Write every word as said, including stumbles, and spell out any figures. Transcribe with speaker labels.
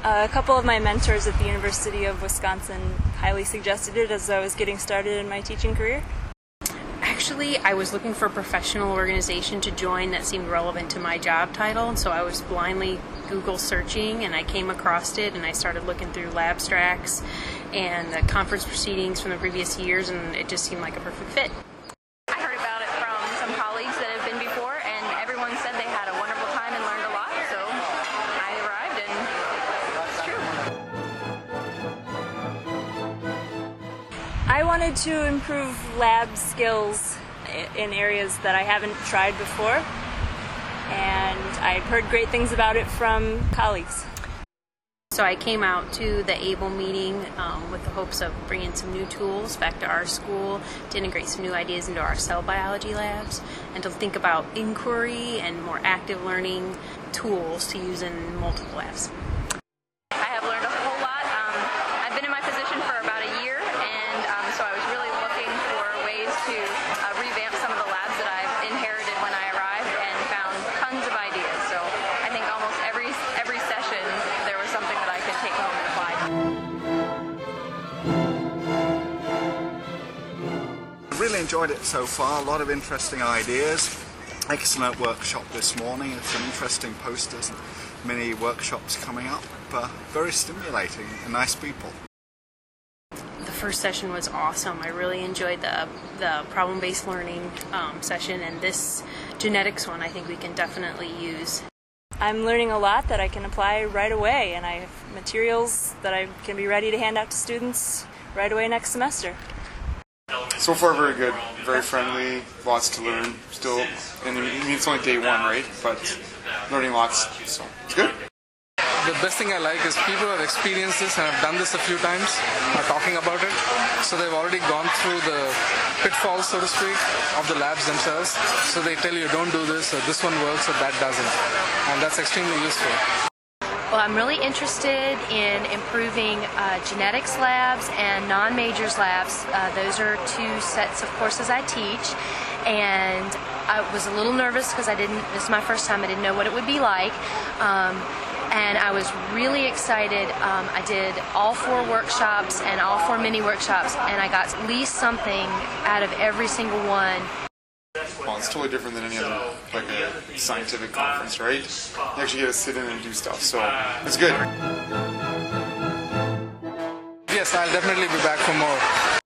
Speaker 1: A couple of my mentors at the University of Wisconsin highly suggested it as I was getting started in my teaching career.
Speaker 2: Actually, I was looking for a professional organization to join that seemed relevant to my job title, and so I was blindly Google searching, and I came across it, and I started looking through Labstracts and the conference proceedings from the previous years, and it just seemed like a perfect fit.
Speaker 3: I heard about it from some colleagues that have been before, and everyone said they had a wonderful time and learned a lot, so I arrived, and it's true.
Speaker 1: I wanted to improve lab skills in areas that I haven't tried before, and I've heard great things about it from colleagues.
Speaker 2: So I came out to the ABLE meeting um, with the hopes of bringing some new tools back to our school, to integrate some new ideas into our cell biology labs, and to think about inquiry and more active learning tools to use in multiple labs.
Speaker 3: I have learned a whole lot. Um, I've been in my position for about a year, and um, so I was really looking for ways to uh, revamp some of the labs that I've inherited when I arrived, and found tons of ideas. So I think almost every every session there was something that I could take home and apply.
Speaker 4: I really enjoyed it so far. A lot of interesting ideas. Excellent workshop this morning. Some interesting posters and many workshops coming up. Uh, very stimulating and nice people.
Speaker 2: The first session was awesome. I really enjoyed the the problem-based learning um, session, and this genetics one I think we can definitely use.
Speaker 1: I'm learning a lot that I can apply right away, and I have materials that I can be ready to hand out to students right away next semester.
Speaker 5: So far, very good. Very friendly. Lots to learn. Still, and I mean, it's only day one, right? But learning lots, so it's good.
Speaker 6: The best thing I like is people have experienced this and have done this a few times, are talking about it. So they've already gone through the pitfalls, so to speak, of the labs themselves. So they tell you, don't do this, or this one works, or that doesn't. And that's extremely useful.
Speaker 7: Well, I'm really interested in improving uh, genetics labs and non-majors labs. Uh, those are two sets of courses I teach, and I was a little nervous because I didn't. This is my first time. I didn't know what it would be like, um, and I was really excited. Um, I did all four workshops and all four mini workshops, and I got at least something out of every single one.
Speaker 5: Well, it's totally different than any other, like a scientific conference, right? You actually get to sit in and do stuff, so it's good.
Speaker 6: Yes, I'll definitely be back for more.